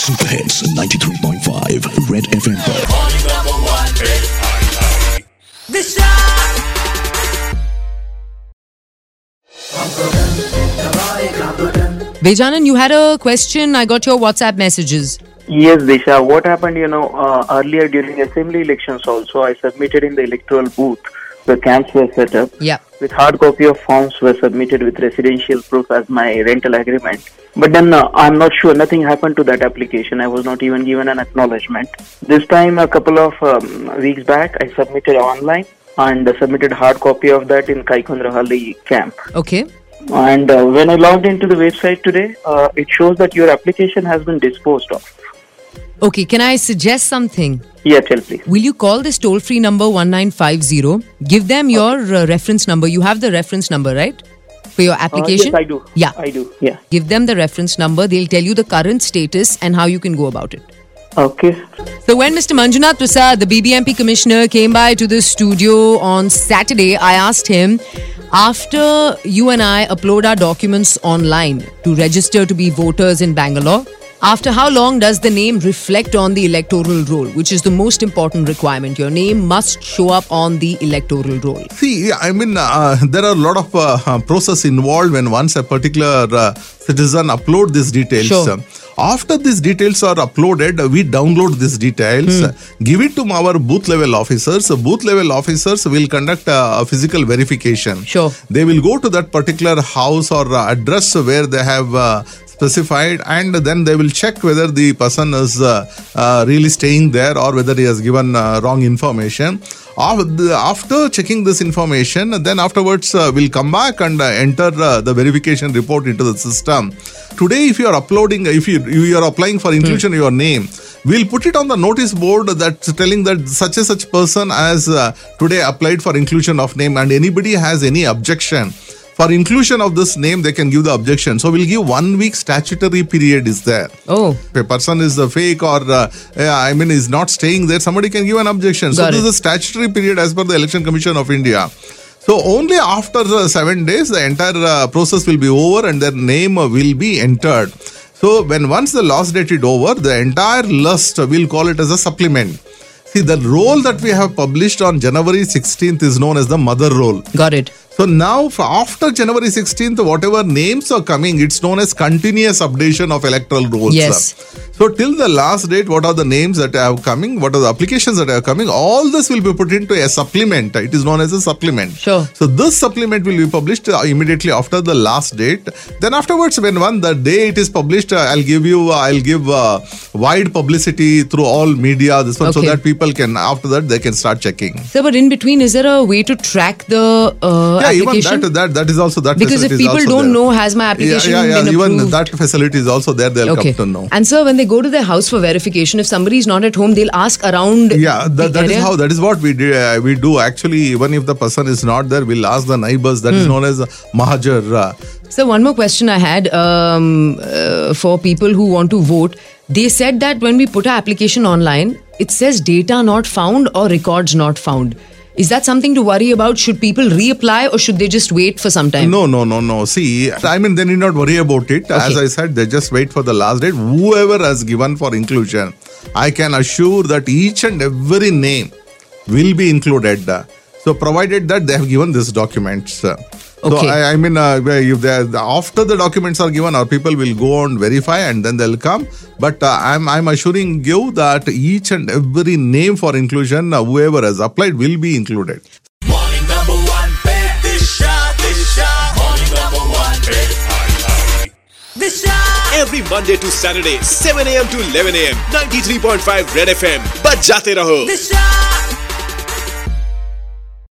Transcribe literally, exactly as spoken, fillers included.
Super Hits ninety-three point five Red F M पर Vejanan, you had a question. I got your WhatsApp messages. Yes, Disha. What happened, you know, uh, earlier during assembly elections also, I submitted in the electoral booth. The camps were set up. Yeah. With hard copy of forms were submitted with residential proof as my rental agreement. But then uh, I'm not sure. Nothing happened to that application. I was not even given an acknowledgement. This time, a couple of um, weeks back, I submitted online and uh, submitted hard copy of that in Kaikundrahalli camp. Okay. And uh, when I logged into the website today, uh, it shows that your application has been disposed of. Okay, can I suggest something? Yeah, tell please. Will you call this toll-free number one nine five zero? Give them your uh, reference number. You have the reference number, right? For your application? Uh, yes, I do. Yeah. I do, yeah. Give them the reference number. They'll tell you the current status and how you can go about it. Okay. So when Mister Manjunath Prasad, the B B M P commissioner, came by to the studio on Saturday, I asked him, after you and I upload our documents online to register to be voters in Bangalore, after how long does the name reflect on the electoral roll, which is the most important requirement? Your name must show up on the electoral roll. See, I mean, uh, there are a lot of uh, process involved when once a particular uh, citizen upload these details. Sure. After these details are uploaded, we download these details, hmm. give it to our booth level officers. Booth level officers will conduct a physical verification. Sure. They will go to that particular house or address where they have uh, specified, and then they will check whether the person is uh, uh, really staying there or whether he has given uh, wrong information. After checking this information, then afterwards uh, we'll come back and uh, enter uh, the verification report into the system. Today, if you are uploading, if you you are applying for inclusion of your name, we'll put it on the notice board that's telling that such and such person has uh, today applied for inclusion of name, and anybody has any objection for inclusion of this name, they can give the objection. So we'll give one week statutory period is there. Oh. If a person is a fake or uh, I mean is not staying there, somebody can give an objection. Got so it. this is a statutory period as per the Election Commission of India. So only after uh, seven days, the entire uh, process will be over and their name uh, will be entered. So when once the last date is over, the entire list, uh, we'll call it as a supplement. See, the roll that we have published on January sixteenth is known as the mother roll. Got it. So now, for after January sixteenth, whatever names are coming, it's known as continuous updation of electoral rolls. Yes. So till the last date, what are the names that are coming? What are the applications that are coming? All this will be put into a supplement. It is known as a supplement. Sure. So this supplement will be published uh, immediately after the last date. Then afterwards, when one the day it is published, uh, I'll give you, uh, I'll give uh, wide publicity through all media. This one, Okay. so that people can after that they can start checking. So, but in between, is there a way to track the uh, Yeah, application? even that, that that is also that Because if facility is people also don't there. know, has my application yeah, yeah, yeah. been Even approved? that facility is also there. They'll Okay. come to know. And sir, when they go to their house for verification, if somebody is not at home, they'll ask around. Yeah, the that, that is area? how that is what we do. Uh, we do actually. Even if the person is not there, we'll ask the neighbors. That Hmm. is known as Mahajar. Uh, So one more question I had um, uh, for people who want to vote. They said that when we put our application online, it says data not found or records not found. Is that something to worry about? Should people reapply or should they just wait for some time? No, no, no, no. See, I mean, they need not worry about it. As Okay. I said, they just wait for the last date. Whoever has given for inclusion, I can assure that each and every name will be included. So, provided that they have given these documents. So, Okay. I, I mean, uh, if they, after the documents are given, our people will go and verify and then they'll come. But uh, I'm I'm assuring you that each and every name for inclusion, uh, whoever has applied, will be included. Morning number one, Disha, Disha. Morning number one, Disha. Every Monday to Saturday, seven a.m. to eleven a.m. ninety-three point five Red F M. Baj jate raho. Disha.